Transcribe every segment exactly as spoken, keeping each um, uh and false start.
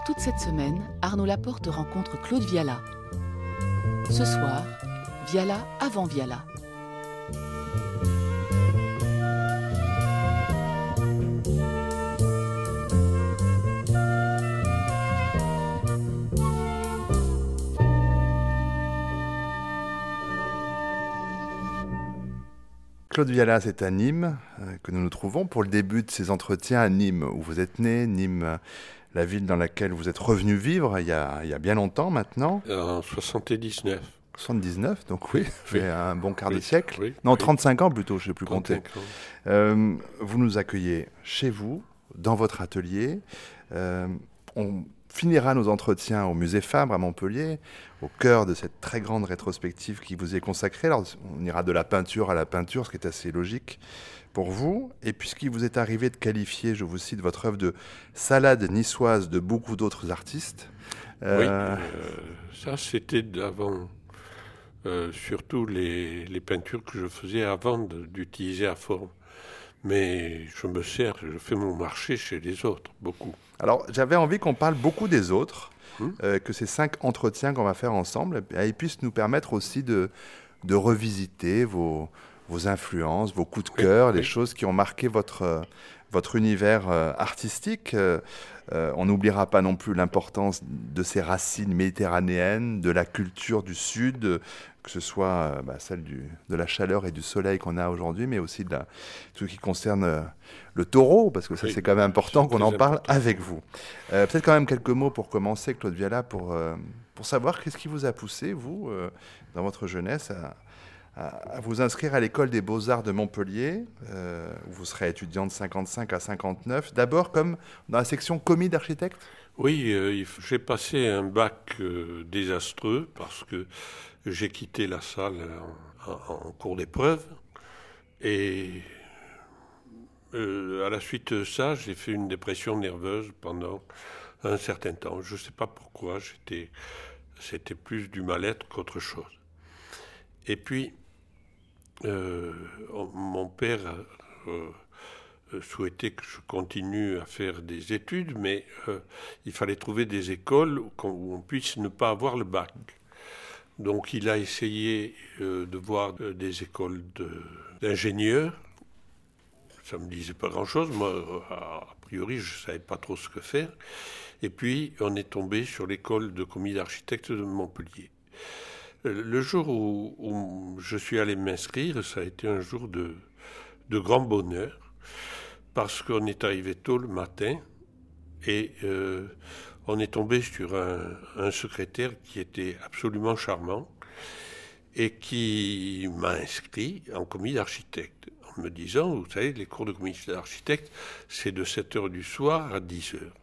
Toute cette semaine, Arnaud Laporte rencontre Claude Viala. Ce soir, Viala avant Viala. Claude Viala, c'est à Nîmes euh, que nous nous trouvons pour le début de ces entretiens à Nîmes, où vous êtes né. Nîmes, euh, la ville dans laquelle vous êtes revenu vivre il y a, il y a bien longtemps maintenant. En soixante-dix-neuf. soixante-dix-neuf, donc oui, oui. fait un bon quart oui. de siècle. Oui. Non, oui. trente-cinq ans plutôt, je ne sais plus compter. trente-cinq ans. Euh, vous nous accueillez chez vous, dans votre atelier. Euh, on finira nos entretiens au musée Fabre à Montpellier, au cœur de cette très grande rétrospective qui vous est consacrée. Alors, on ira de la peinture à la peinture, ce qui est assez logique pour vous. Et puisqu'il vous est arrivé de qualifier, je vous cite, votre œuvre de salade niçoise de beaucoup d'autres artistes. Euh... Oui, euh, ça c'était d'avant. Euh, surtout les, les peintures que je faisais avant de, d'utiliser la forme. Mais je me sers, je fais mon marché chez les autres, beaucoup. Alors, j'avais envie qu'on parle beaucoup des autres, hum euh, que ces cinq entretiens qu'on va faire ensemble, ils puissent nous permettre aussi de, de revisiter vos, vos influences, vos coups de cœur, oui, les oui. choses qui ont marqué votre, votre univers euh, artistique. Euh, euh, on n'oubliera pas non plus l'importance de ces racines méditerranéennes, de la culture du Sud, que ce soit euh, bah, celle du, de la chaleur et du soleil qu'on a aujourd'hui, mais aussi de la, tout ce qui concerne euh, le taureau, parce que ça, oui, c'est quand même important qu'on en parle important. avec vous. Euh, peut-être quand même quelques mots pour commencer, Claude Viala, pour, euh, pour savoir qu'est-ce qui vous a poussé, vous, euh, dans votre jeunesse, à, à, à vous inscrire à l'école des Beaux-Arts de Montpellier, euh, où vous serez étudiant de cinquante-cinq à cinquante-neuf, d'abord comme dans la section commis d'architecte. Oui, euh, j'ai passé un bac euh, désastreux, parce que j'ai quitté la salle en, en, en cours d'épreuve et euh, à la suite de ça, j'ai fait une dépression nerveuse pendant un certain temps. Je ne sais pas pourquoi, j'étais, c'était plus du mal-être qu'autre chose. Et puis, euh, mon père euh, souhaitait que je continue à faire des études, mais euh, il fallait trouver des écoles où on puisse ne pas avoir le bac. Donc il a essayé euh, de voir euh, des écoles de, d'ingénieurs. Ça ne me disait pas grand-chose. Moi, a, a priori, je ne savais pas trop ce que faire. Et puis, on est tombé sur l'école de commis d'architecte de Montpellier. Euh, le jour où, où je suis allé m'inscrire, ça a été un jour de, de grand bonheur, parce qu'on est arrivé tôt le matin et euh, on est tombé sur un, un secrétaire qui était absolument charmant et qui m'a inscrit en commis d'architecte en me disant, vous savez, les cours de commis d'architecte, c'est de sept heures du soir à dix heures.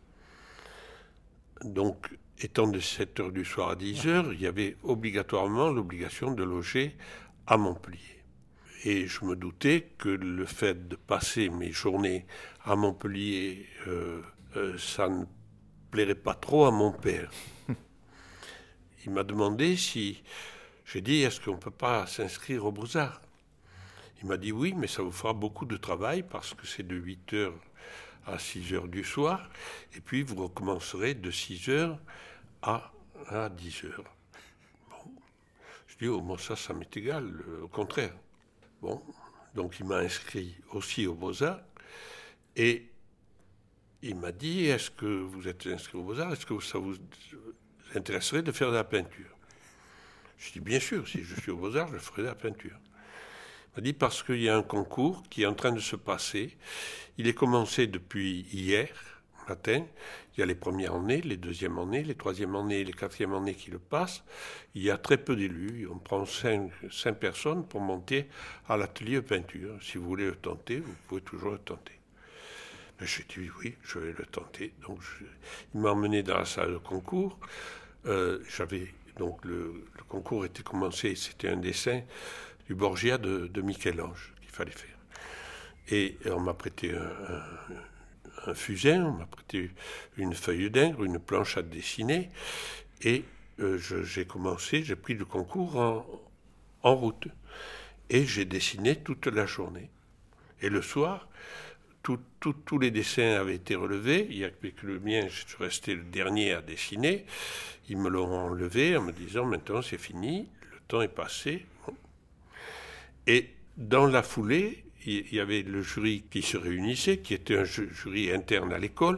Donc, étant de sept heures du soir à dix heures, il y avait obligatoirement l'obligation de loger à Montpellier. Et je me doutais que le fait de passer mes journées à Montpellier, euh, euh, ça ne plairait pas trop à mon père. Il m'a demandé si... J'ai dit, est-ce qu'on ne peut pas s'inscrire aux Beaux-Arts ? Il m'a dit oui, mais ça vous fera beaucoup de travail parce que c'est de huit heures à six heures du soir. Et puis vous recommencerez de six heures à, à dix heures. Bon. Je dis, oh, moi ça, ça m'est égal, au contraire. Bon, donc il m'a inscrit aussi aux Beaux-Arts. Et il m'a dit, est-ce que vous êtes inscrit aux Beaux-Arts ? Est-ce que ça vous intéresserait de faire de la peinture ? Je dis, bien sûr, si je suis aux Beaux-Arts, je ferai de la peinture. Il m'a dit, parce qu'il y a un concours qui est en train de se passer. Il est commencé depuis hier matin. Il y a les premières années, les deuxièmes années, les troisièmes années, les quatrièmes années qui le passent. Il y a très peu d'élus. On prend cinq, cinq personnes pour monter à l'atelier de peinture. Si vous voulez le tenter, vous pouvez toujours le tenter. Mais j'ai dit, oui, je vais le tenter. Donc, je... il m'a emmené dans la salle de concours. Euh, j'avais... Donc le, le concours était commencé, c'était un dessin du Borgia de, de Michel-Ange qu'il fallait faire. Et, et on m'a prêté un, un, un fusain, on m'a prêté une feuille d'encre, une planche à dessiner, et euh, je, j'ai commencé, j'ai pris le concours en, en route. Et j'ai dessiné toute la journée. Et le soir, tout, tout, tous les dessins avaient été relevés. Il y avait que le mien, je suis resté le dernier à dessiner. Ils me l'ont enlevé en me disant maintenant c'est fini, le temps est passé. Et dans la foulée, il y avait le jury qui se réunissait, qui était un jury interne à l'école.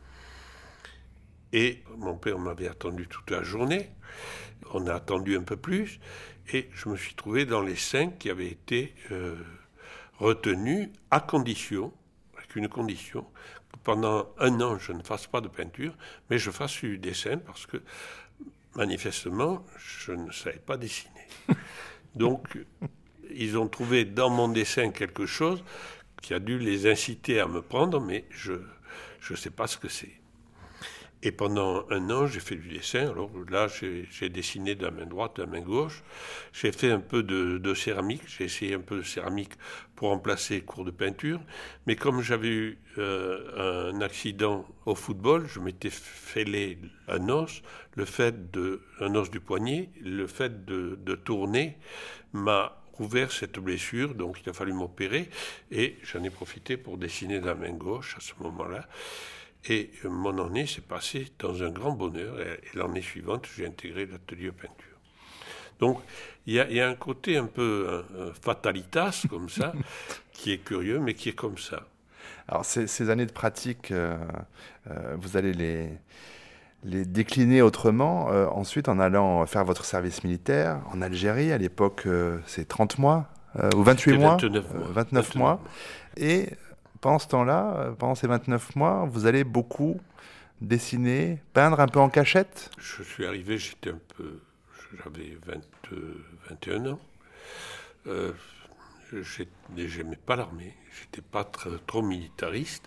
Et mon père m'avait attendu toute la journée. On a attendu un peu plus. Et je me suis trouvé dans les cinq qui avaient été euh, retenus à condition, avec une condition, que pendant un an, je ne fasse pas de peinture, mais je fasse du dessin parce que, manifestement, je ne savais pas dessiner. Donc, ils ont trouvé dans mon dessin quelque chose qui a dû les inciter à me prendre, mais je ne sais pas ce que c'est. Et pendant un an, j'ai fait du dessin. Alors là, j'ai, j'ai dessiné de la main droite, de la main gauche. J'ai fait un peu de, de céramique. J'ai essayé un peu de céramique pour remplacer les cours de peinture. Mais comme j'avais eu euh, un accident au football, je m'étais fêlé un os, le fait de, un os du poignet, le fait de, de tourner m'a ouvert cette blessure, donc il a fallu m'opérer. Et j'en ai profité pour dessiner de la main gauche à ce moment-là. Et mon année s'est passée dans un grand bonheur. Et l'année suivante, j'ai intégré l'atelier de peinture. Donc, il y, y a un côté un peu un, un fatalitas, comme ça, qui est curieux, mais qui est comme ça. Alors, ces, ces années de pratique, euh, euh, vous allez les, les décliner autrement. Euh, ensuite, en allant faire votre service militaire en Algérie, à l'époque, euh, c'est trente mois, euh, ou vingt-huit C'était mois, vingt-neuf mois. Euh, vingt-neuf vingt-neuf mois. mois. Et pendant ce temps-là, pendant ces vingt-neuf mois, vous allez beaucoup dessiner, peindre un peu en cachette. Je suis arrivé, j'étais un peu... J'avais vingt, vingt et un ans. Euh, j'aimais pas l'armée, j'étais pas très, trop militariste.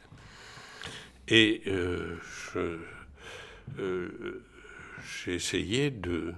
Et euh, je, euh, j'ai essayé de...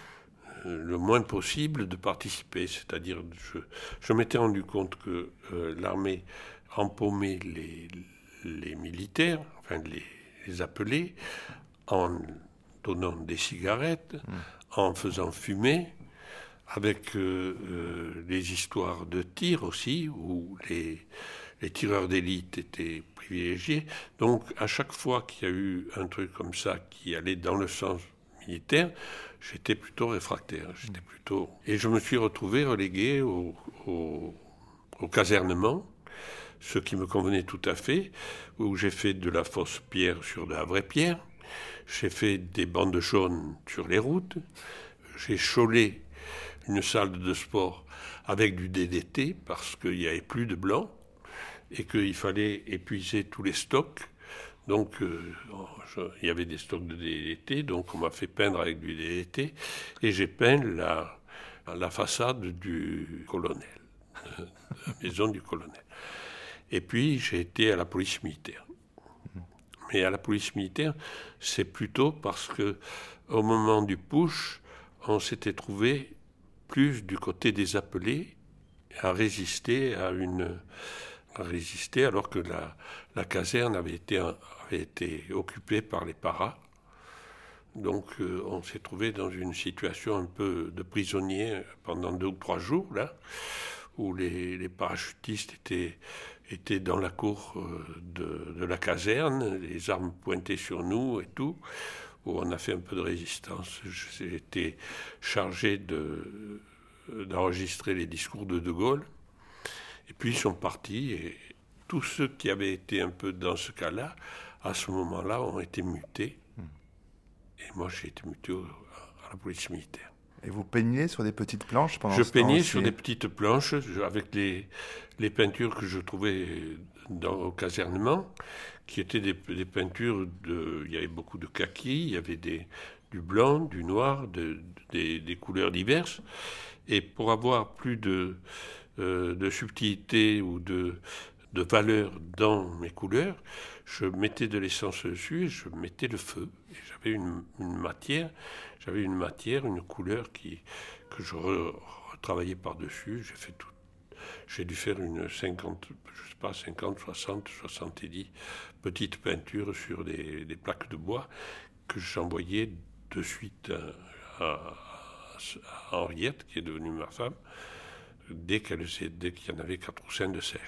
le moins possible de participer. C'est-à-dire, je, je m'étais rendu compte que euh, l'armée empaumait les, les militaires, enfin les, les appelait, en donnant des cigarettes, mmh. en faisant fumer, avec euh, euh, les histoires de tir aussi, où les, les tireurs d'élite étaient privilégiés. Donc, à chaque fois qu'il y a eu un truc comme ça qui allait dans le sens militaire, j'étais plutôt réfractaire. J'étais plutôt... Et je me suis retrouvé relégué au, au, au casernement, ce qui me convenait tout à fait, où j'ai fait de la fausse pierre sur de la vraie pierre, j'ai fait des bandes jaunes sur les routes, j'ai chaulé une salle de sport avec du D D T parce qu'il n'y avait plus de blanc et qu'il fallait épuiser tous les stocks. Donc, euh, je, il y avait des stocks de D D T, donc on m'a fait peindre avec du D D T, et j'ai peint la, la façade du colonel, de la maison du colonel. Et puis, j'ai été à la police militaire. Mais à la police militaire, c'est plutôt parce que au moment du putsch, on s'était trouvé plus du côté des appelés à résister à une... à résister alors que la, la caserne avait été, avait été occupée par les paras. Donc euh, on s'est trouvé dans une situation un peu de prisonnier pendant deux ou trois jours, là, où les, les parachutistes étaient, étaient dans la cour de, de la caserne, les armes pointées sur nous et tout, où on a fait un peu de résistance. J'ai été chargé de, d'enregistrer les discours de De Gaulle. Et puis ils sont partis, et tous ceux qui avaient été un peu dans ce cas-là, à ce moment-là, ont été mutés. Et moi, j'ai été muté au, à la police militaire. Et vous peignez sur des petites planches pendant Je ce temps peignais aussi. sur des petites planches, avec les, les peintures que je trouvais dans, au casernement, qui étaient des, des peintures de... Il y avait beaucoup de kaki, il y avait des, du blanc, du noir, de, des, des couleurs diverses. Et pour avoir plus de... Euh, de subtilité ou de, de valeur dans mes couleurs, je mettais de l'essence dessus et je mettais le feu. Et j'avais une, une matière, j'avais une matière, une couleur qui, que je re, retravaillais par-dessus. J'ai fait tout, j'ai dû faire une cinquante, je sais pas, cinquante, soixante, soixante-dix petites peintures sur des, des plaques de bois que j'envoyais de suite à, à, à Henriette, qui est devenue ma femme, dès, qu'elle, dès qu'il y en avait quatre ou cinq de sèche.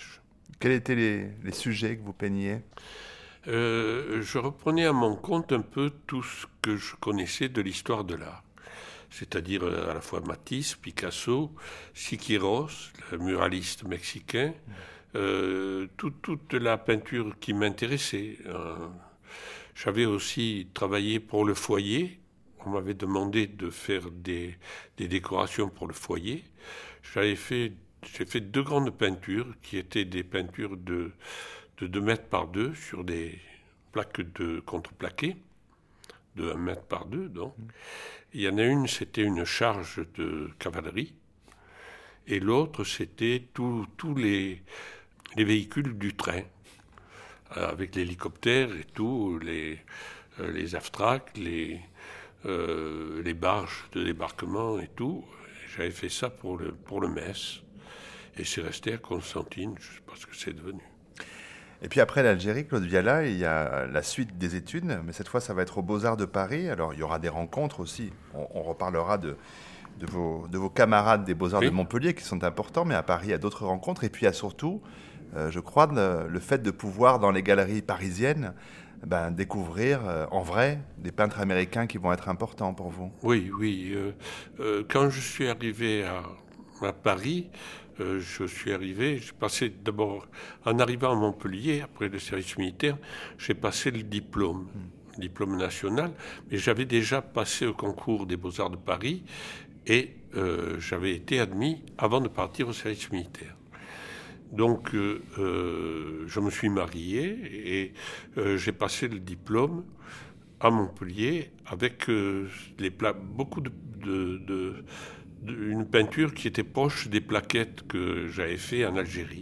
Quels étaient les, les sujets que vous peigniez ? euh, Je reprenais à mon compte un peu tout ce que je connaissais de l'histoire de l'art. C'est-à-dire à la fois Matisse, Picasso, Siqueiros, le muraliste mexicain, euh, tout, toute la peinture qui m'intéressait. Euh, j'avais aussi travaillé pour le foyer. On m'avait demandé de faire des, des décorations pour le foyer. J'avais fait, j'ai fait deux grandes peintures qui étaient des peintures de, de deux mètres par deux sur des plaques de contreplaqué, de un mètre par deux, donc. Il y en a une, c'était une charge de cavalerie, et l'autre, c'était tous les, les véhicules du train, avec l'hélicoptère et tout, les, les aftracs, les, euh, les barges de débarquement et tout. J'avais fait ça pour le, pour le Metz, et c'est resté à Constantine, je ne sais pas ce que c'est devenu. Et puis après l'Algérie, Claude Viala, il y a la suite des études, mais cette fois ça va être aux Beaux-Arts de Paris. Alors il y aura des rencontres aussi, on, on reparlera de, de, vos, de vos camarades des Beaux-Arts oui. de Montpellier qui sont importants, mais à Paris il y a d'autres rencontres. Et puis il y a surtout, euh, je crois, le, le fait de pouvoir dans les galeries parisiennes ben, découvrir euh, en vrai des peintres américains qui vont être importants pour vous. Oui, oui. Euh, euh, quand je suis arrivé à, à Paris, Euh, je suis arrivé, j'ai passé d'abord, en arrivant à Montpellier, après le service militaire, j'ai passé le diplôme, le diplôme national, mais j'avais déjà passé au concours des Beaux-Arts de Paris et euh, j'avais été admis avant de partir au service militaire. Donc, euh, euh, je me suis marié et euh, j'ai passé le diplôme à Montpellier avec euh, les pla- beaucoup de... de, de une peinture qui était proche des plaquettes que j'avais fait en Algérie.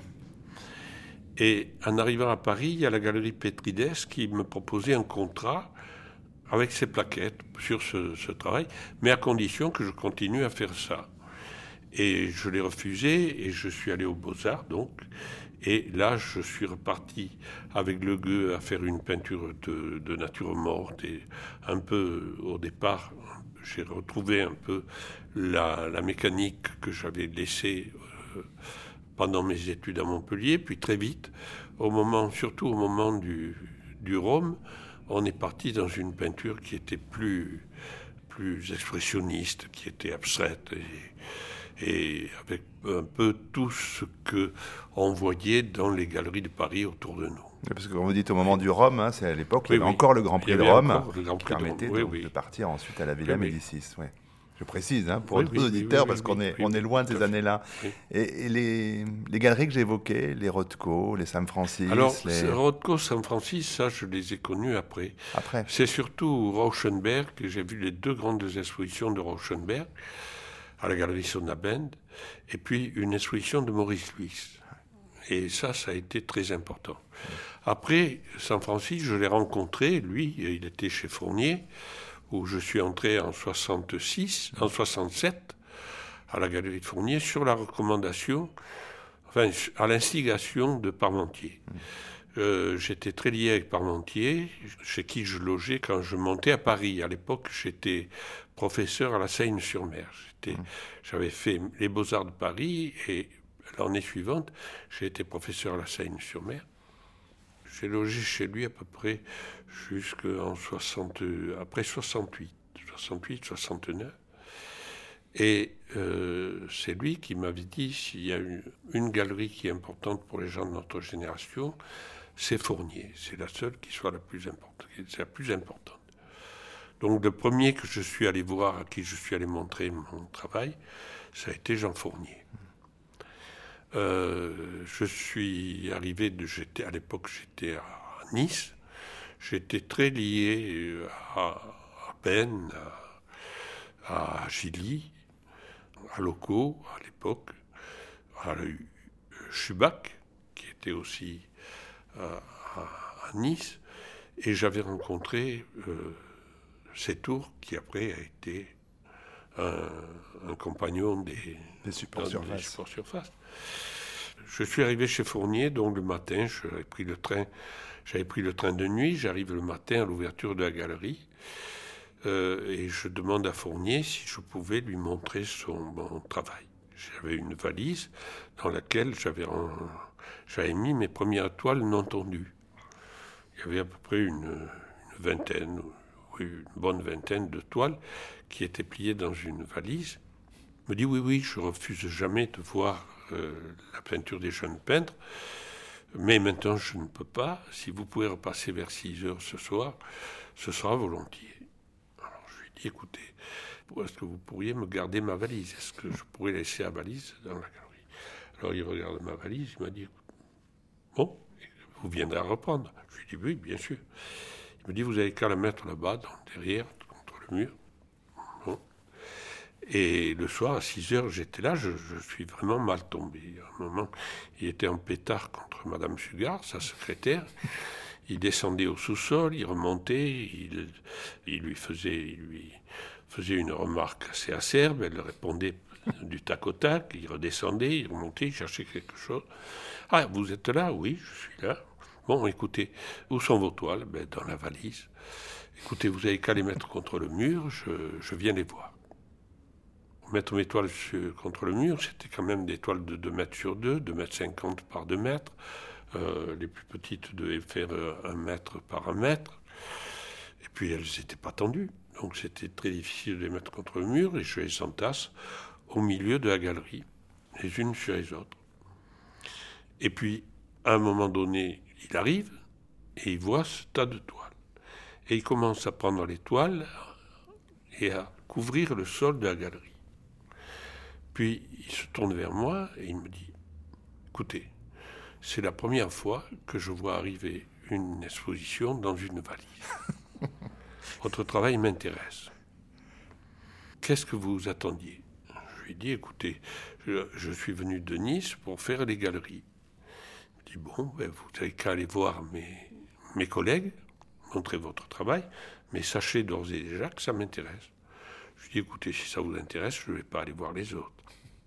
Et en arrivant à Paris, il y a la galerie Pétrides qui me proposait un contrat avec ces plaquettes sur ce, ce travail, mais à condition que je continue à faire ça. Et je l'ai refusé et je suis allé aux Beaux-Arts, donc. Et là, je suis reparti avec le Gueux à faire une peinture de, de nature morte. Et un peu, au départ, j'ai retrouvé un peu la, la mécanique que j'avais laissée euh, pendant mes études à Montpellier. Puis très vite, au moment, surtout au moment du, du Rhum, on est parti dans une peinture qui était plus, plus expressionniste, qui était abstraite et, et avec un peu tout ce qu'on voyait dans les galeries de Paris autour de nous. Parce que quand vous dites au moment du Rhum, hein, c'est à l'époque, oui, il y avait oui. encore le Grand Prix de Rome qui permettait oui, de, oui. de partir ensuite à la Villa oui, Médicis. Oui. Je précise hein, pour oui, nos oui, auditeurs, oui, parce oui, qu'on oui, est, oui, on est loin de ces années-là. Oui. Et, et les, les galeries que j'évoquais, les Rothko, les Sam Francis... Alors, les... Rothko, Sam Francis, ça, je les ai connus après. Après. C'est surtout Rauschenberg, que j'ai vu les deux grandes expositions de Rauschenberg, à la galerie Sonnabend, et puis une exposition de Maurice Luis. Et ça, ça a été très important. Après, Sam Francis, je l'ai rencontré, lui, il était chez Fournier, où je suis entré en soixante-six, en soixante-sept, à la galerie de Fournier, sur la recommandation, enfin, à l'instigation de Parmentier. Euh, j'étais très lié avec Parmentier, chez qui je logeais quand je montais à Paris. À l'époque, j'étais professeur à la Seine-sur-Mer. J'étais, j'avais fait les Beaux-Arts de Paris et l'année suivante, j'ai été professeur à la Seine-sur-Mer. J'ai logé chez lui à peu près jusqu'en soixante, après soixante-huit, soixante-huit, soixante-neuf. Et euh, c'est lui qui m'avait dit, s'il y a une, une galerie qui est importante pour les gens de notre génération, c'est Fournier. C'est la seule qui soit la plus importante. C'est la plus importante. Donc le premier que je suis allé voir, à qui je suis allé montrer mon travail, ça a été Jean Fournier. Euh, je suis arrivé, de, j'étais, à l'époque j'étais à Nice, j'étais très lié à, à Ben, à, à Gilly, à Loco à l'époque, à Chubac, qui était aussi à, à, à Nice, et j'avais rencontré euh, Sétour, qui après a été un, un compagnon des, des supports surface. Support surface. Je suis arrivé chez Fournier, donc le matin, j'avais pris le train, j'avais pris le train de nuit, j'arrive le matin à l'ouverture de la galerie, euh, et je demande à Fournier si je pouvais lui montrer son, mon travail. J'avais une valise dans laquelle j'avais j'avais mis mes premières toiles non tondues. Il y avait à peu près une, une vingtaine, oui, une bonne vingtaine de toiles qui étaient pliées dans une valise. Il me dit, oui, oui, je refuse jamais de voir euh, la peinture des jeunes peintres, mais maintenant je ne peux pas. Si vous pouvez repasser vers six heures ce soir, ce sera volontiers. Alors je lui dis, écoutez, est-ce que vous pourriez me garder ma valise? Est-ce que je pourrais laisser la valise dans la galerie? Alors il regarde ma valise, il m'a dit, bon, vous viendrez à reprendre. Je lui dis, oui, bien sûr. Il me dit, vous avez qu'à la mettre là-bas, derrière, contre le mur. Bon. Et le soir, à six heures, j'étais là, je, je suis vraiment mal tombé. À un moment, il était en pétard contre Madame Sugard, sa secrétaire. Il descendait au sous-sol, il remontait, il, il lui faisait... Il lui, faisait une remarque assez acerbe, elle répondait du tac au tac, il redescendait, il remontait, il cherchait quelque chose. « Ah, vous êtes là? Oui, je suis là. Bon, écoutez, où sont vos toiles? Ben, dans la valise. Écoutez, vous avez qu'à les mettre contre le mur, je, je viens les voir. » Mettre mes toiles sur, contre le mur, c'était quand même des toiles de deux mètres sur deux, deux mètres cinquante par deux mètres. Euh, les plus petites devaient faire un mètre par un mètre. Et puis, elles n'étaient pas tendues. Donc c'était très difficile de les mettre contre le mur et je les entasse au milieu de la galerie, les unes sur les autres. Et puis, à un moment donné, il arrive et il voit ce tas de toiles. Et il commence à prendre les toiles et à couvrir le sol de la galerie. Puis il se tourne vers moi et il me dit, écoutez, c'est la première fois que je vois arriver une exposition dans une valise. Votre travail m'intéresse. Qu'est-ce que vous attendiez? Je lui ai dit, écoutez, je, je suis venu de Nice pour faire les galeries. Il me dit, bon, ben, vous n'avez qu'à aller voir mes, mes collègues, montrer votre travail, mais sachez d'ores et déjà que ça m'intéresse. Je lui ai dit, écoutez, si ça vous intéresse, je ne vais pas aller voir les autres.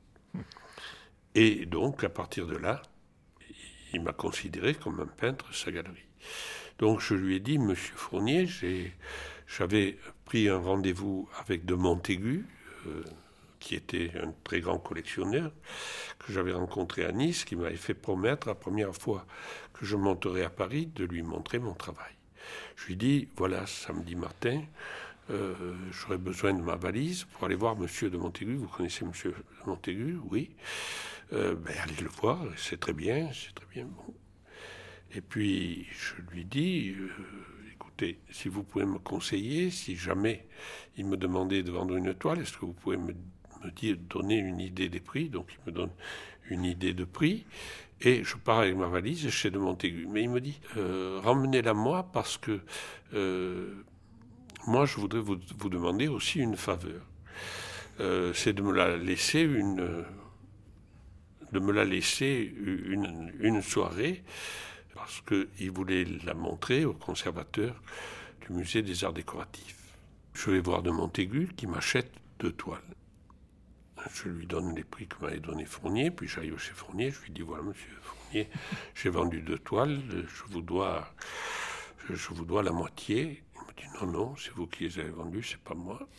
Et donc, à partir de là, il m'a considéré comme un peintre de sa galerie. Donc, je lui ai dit, Monsieur Fournier, j'ai... J'avais pris un rendez-vous avec de Montaigu, euh, qui était un très grand collectionneur, que j'avais rencontré à Nice, qui m'avait fait promettre la première fois que je monterais à Paris de lui montrer mon travail. Je lui ai dit, voilà, samedi matin, euh, j'aurais besoin de ma valise pour aller voir Monsieur de Montaigu. Vous connaissez Monsieur de Montaigu? Oui. Euh, ben, allez le voir, c'est très bien, c'est très bien. Bon. Et puis, je lui dis... Euh, écoutez, si vous pouvez me conseiller, si jamais il me demandait de vendre une toile, est-ce que vous pouvez me, me dire, donner une idée des prix? Donc il me donne une idée de prix et je pars avec ma valise chez de Montaigu. Mais il me dit, euh, ramenez-la moi parce que euh, moi je voudrais vous, vous demander aussi une faveur. Euh, c'est de me la laisser une, de me la laisser une, une soirée. Parce qu'il voulait la montrer au conservateur du musée des arts décoratifs. Je vais voir de Montaigu qui m'achète deux toiles. Je lui donne les prix que m'avait donné Fournier, puis j'arrive chez Fournier, je lui dis, voilà, monsieur Fournier, j'ai vendu deux toiles, je vous dois, je, je vous dois la moitié. Il me dit, non, non, c'est vous qui les avez vendues, c'est pas moi.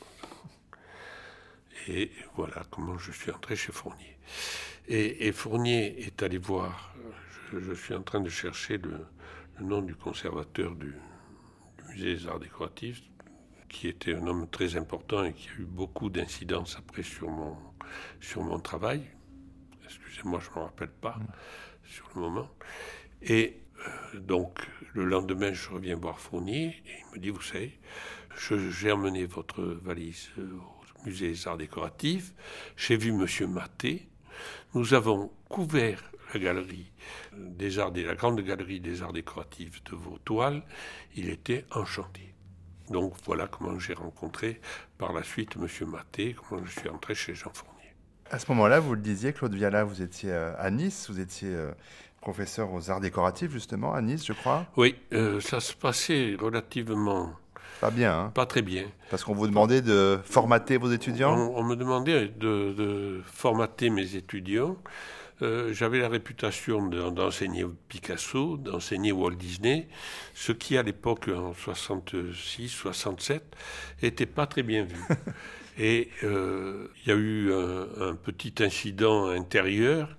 Et voilà comment je suis entré chez Fournier. Et, et Fournier est allé voir... Je, je suis en train de chercher le, le nom du conservateur du, du musée des arts décoratifs, qui était un homme très important et qui a eu beaucoup d'incidences après sur mon, sur mon travail. Excusez-moi, je ne me rappelle pas mmh. sur le moment. Et euh, donc, le lendemain, je reviens voir Fournier et il me dit, vous savez, je, j'ai emmené votre valise au musée des arts décoratifs, j'ai vu Monsieur Maté, nous avons couvert la galerie des arts, la grande galerie des arts décoratifs de vos toiles, il était enchanté. Donc voilà comment j'ai rencontré par la suite M. Maté, comment je suis entré chez Jean Fournier. À ce moment-là, vous le disiez, Claude Viala, vous étiez à Nice, vous étiez professeur aux arts décoratifs justement à Nice, je crois. Oui, euh, ça se passait relativement... Pas bien, hein? Pas très bien. Parce qu'on vous demandait de formater vos étudiants? On, on me demandait de, de formater mes étudiants. Euh, j'avais la réputation de, d'enseigner Picasso, d'enseigner Walt Disney, ce qui à l'époque, en soixante-six soixante-sept, était pas très bien vu. Et il euh, y a eu un, un petit incident intérieur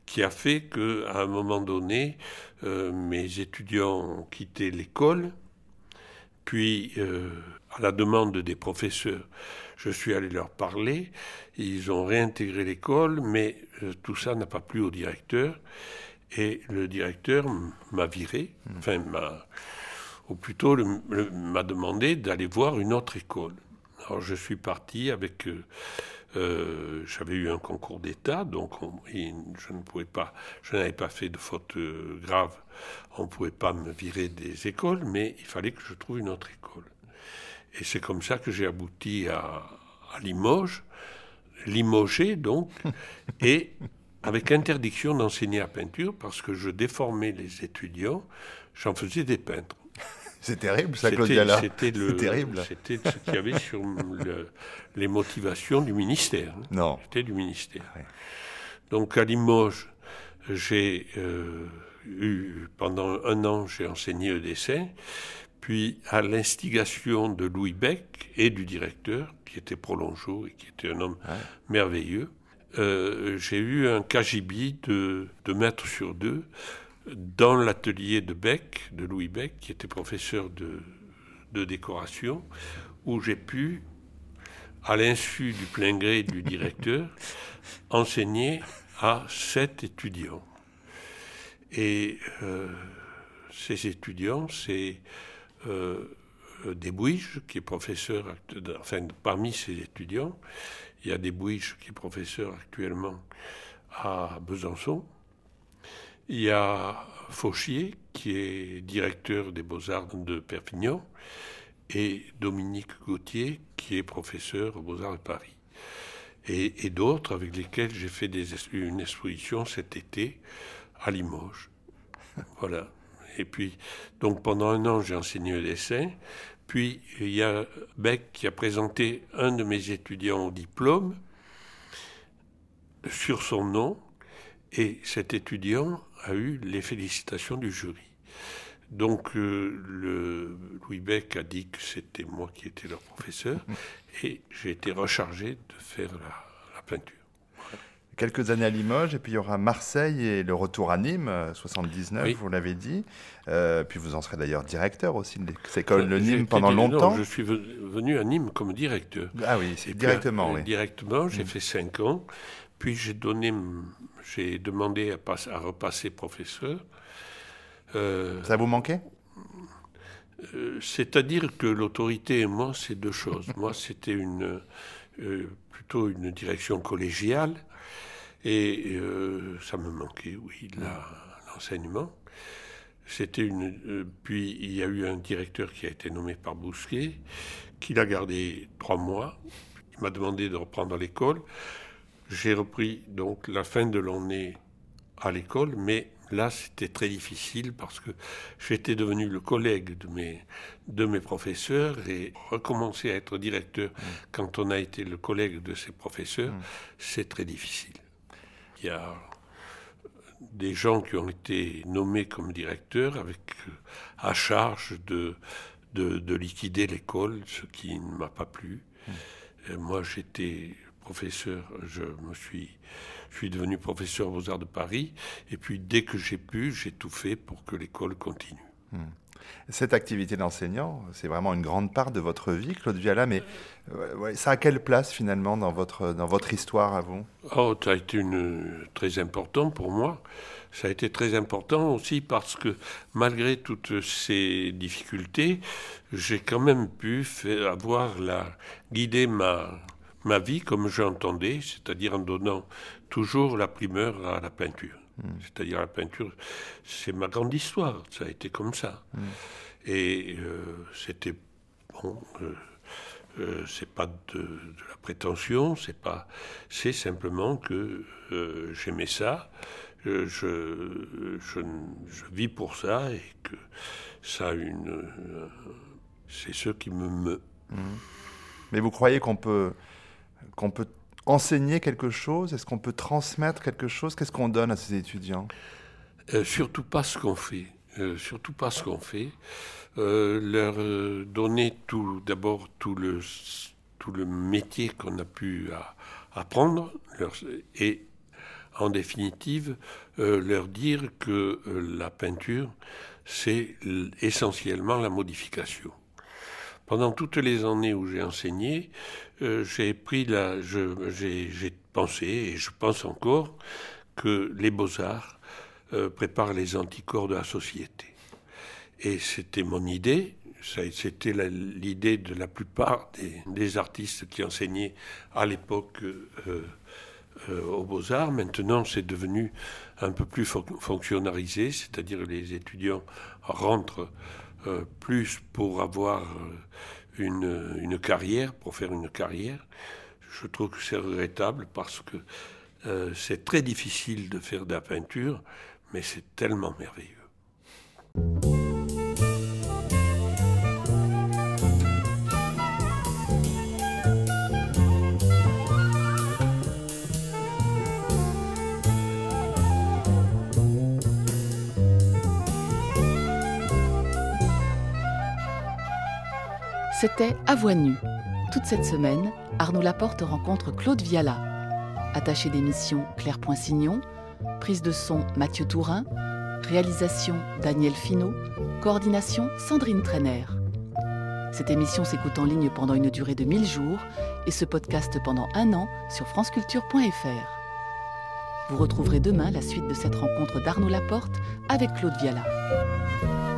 qui a fait qu'à un moment donné, euh, mes étudiants ont quitté l'école, puis euh, à la demande des professeurs, je suis allé leur parler, ils ont réintégré l'école, mais euh, tout ça n'a pas plu au directeur, et le directeur m'a viré, mmh. enfin, m'a, ou plutôt le, le, m'a demandé d'aller voir une autre école. Alors je suis parti avec... Euh, Euh, j'avais eu un concours d'État, donc on, je ne pouvais pas, je n'avais pas fait de faute euh, grave, on ne pouvait pas me virer des écoles, mais il fallait que je trouve une autre école. Et c'est comme ça que j'ai abouti à, à Limoges, limogé donc, et avec interdiction d'enseigner la peinture parce que je déformais les étudiants, j'en faisais des peintres. C'est terrible, ça, Claude Viala. C'était, le, c'est terrible. C'était ce qu'il y avait sur le, les motivations du ministère. Non. C'était du ministère. Ouais. Donc, à Limoges, j'ai euh, eu, pendant un an, j'ai enseigné le dessin. Puis, à l'instigation de Louis Beck et du directeur, qui était Prolongeau et qui était un homme ouais. merveilleux, euh, j'ai eu un cagibi de, de maître sur deux dans l'atelier de Beck, de Louis Beck, qui était professeur de, de décoration, où j'ai pu, à l'insu du plein gré du directeur, enseigner à sept étudiants. Et euh, ces étudiants, c'est euh, Desbouiges, qui est professeur, enfin, parmi ces étudiants, il y a Desbouiges, qui est professeur actuellement à Besançon. Il y a Fauchier, qui est directeur des Beaux-Arts de Perpignan, et Dominique Gauthier, qui est professeur aux Beaux-Arts de Paris. Et, et d'autres avec lesquels j'ai fait des, une exposition cet été à Limoges. Voilà. Et puis, donc pendant un an, j'ai enseigné le dessin. Puis, il y a Beck qui a présenté un de mes étudiants au diplôme sur son nom. Et cet étudiant a eu les félicitations du jury. Donc, euh, le, Louis Beck a dit que c'était moi qui étais leur professeur, et j'ai été rechargé de faire la, la peinture. Quelques années à Limoges, et puis il y aura Marseille et le retour à Nîmes, soixante-dix-neuf, oui. Vous l'avez dit. Euh, puis vous en serez d'ailleurs directeur aussi de l'école de Nîmes pendant été, longtemps. Non, je suis venu à Nîmes comme directeur. Ah oui, c'est directement, puis, oui. Directement, j'ai mmh. fait cinq ans. Puis j'ai donné, j'ai demandé à, passer, à repasser professeur. Euh, Ça vous manquait ? euh, C'est-à-dire que l'autorité et moi, c'est deux choses. Moi, c'était une, euh, plutôt une direction collégiale. Et euh, ça me manquait, oui, la, l'enseignement. C'était une, euh, puis il y a eu un directeur qui a été nommé par Bousquet, qui l'a gardé trois mois. Il m'a demandé de reprendre l'école. J'ai repris donc la fin de l'année à l'école, mais là c'était très difficile parce que j'étais devenu le collègue de mes, de mes professeurs, et recommencer à être directeur mmh. quand on a été le collègue de ses professeurs, mmh. c'est très difficile. Il y a des gens qui ont été nommés comme directeurs avec à charge de, de, de liquider l'école, ce qui ne m'a pas plu. Mmh. Moi j'étais professeur, je me suis, je suis devenu professeur aux Beaux-Arts de Paris, et puis dès que j'ai pu, j'ai tout fait pour que l'école continue. Mmh. Cette activité d'enseignant, c'est vraiment une grande part de votre vie, Claude Viala, mais euh, ouais, ça a quelle place finalement dans votre, dans votre histoire à vous ? Oh, ça a été une, très important pour moi. Ça a été très important aussi parce que malgré toutes ces difficultés, j'ai quand même pu faire, avoir la, guider ma... ma vie comme j'entendais, c'est-à-dire en donnant toujours la primeur à la peinture. Mmh. C'est-à-dire la peinture, c'est ma grande histoire, ça a été comme ça. Mmh. Et euh, c'était, bon, euh, euh, c'est pas de, de la prétention, c'est pas, c'est simplement que euh, j'aimais ça, euh, je, je, je vis pour ça, et que ça a une, euh, c'est ce qui me meut. Mmh. Mais vous croyez qu'on peut qu'on peut enseigner quelque chose ? Est-ce qu'on peut transmettre quelque chose ? Qu'est-ce qu'on donne à ces étudiants ? euh, Surtout pas ce qu'on fait. Euh, surtout pas ce qu'on fait. Euh, leur euh, donner tout, d'abord tout le, tout le métier qu'on a pu à, apprendre, leur, et en définitive, euh, leur dire que euh, la peinture, c'est essentiellement la modification. Pendant toutes les années où j'ai enseigné, euh, j'ai pris la, je, j'ai, j'ai pensé, et je pense encore, que les beaux-arts euh, préparent les anticorps de la société. Et c'était mon idée, ça, c'était la, l'idée de la plupart des, des artistes qui enseignaient à l'époque euh, euh, aux Beaux-Arts. Maintenant, c'est devenu un peu plus fon- fonctionnalisé, c'est-à-dire les étudiants rentrent euh, plus pour avoir euh, une, une carrière, pour faire une carrière. Je trouve que c'est regrettable parce que euh, c'est très difficile de faire de la peinture, mais c'est tellement merveilleux. C'était À Voix nue. Toute cette semaine, Arnaud Laporte rencontre Claude Viala. Attaché d'émission Claire Poinsignon, prise de son Mathieu Tourin, réalisation Daniel Finot, coordination Sandrine Trainer. Cette émission s'écoute en ligne pendant une durée de mille jours et se podcast pendant un an sur franceculture point f r. Vous retrouverez demain la suite de cette rencontre d'Arnaud Laporte avec Claude Viala.